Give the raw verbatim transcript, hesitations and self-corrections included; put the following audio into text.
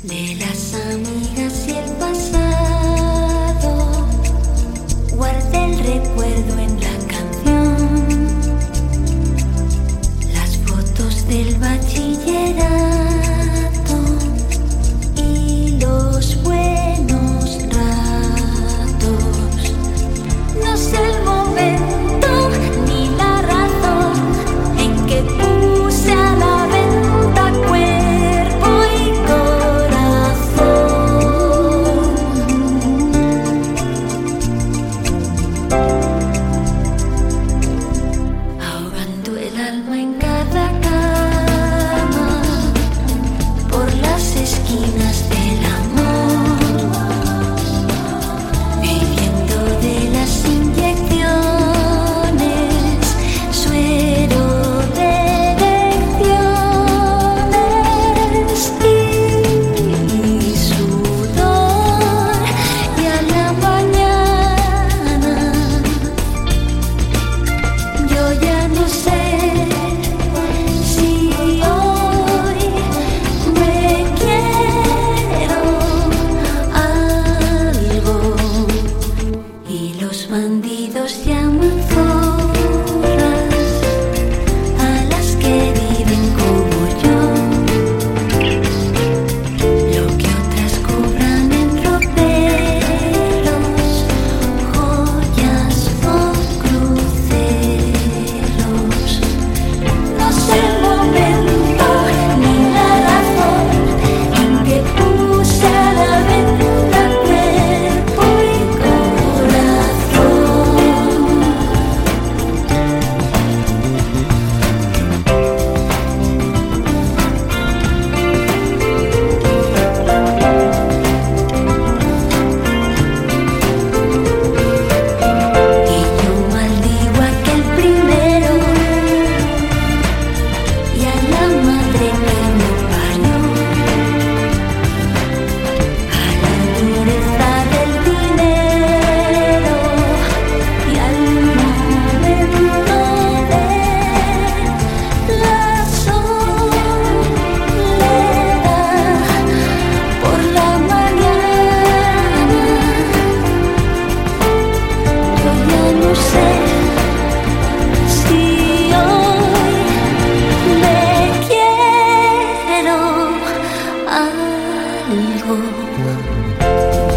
De las amigas y el pasado, guardé el recuerdo en la canción, las fotos del bachillerato y los buenos ratos. No sé el momento ni la razón en que puse a la venta cuerpo y corazón, ahogando el alma en cada cama, por las esquinas del amor, viviendo de las inyecciones, suero de elecciones y sudor, y a la mañana yo ya no sé si hoy me quiero algo, y los bandidos llaman zorras a las que viven como yo, lo que otras cobran en roperos, joyas o cruceros. No sé el momento ni la razón en que puse a la venta cuerpo y corazón. Y yo maldigo a aquel primero y a la madre que me parió, a la dureza del dinero y al momento de la soledad por la mañana. Yo ya no sé si hoy me quiero algo.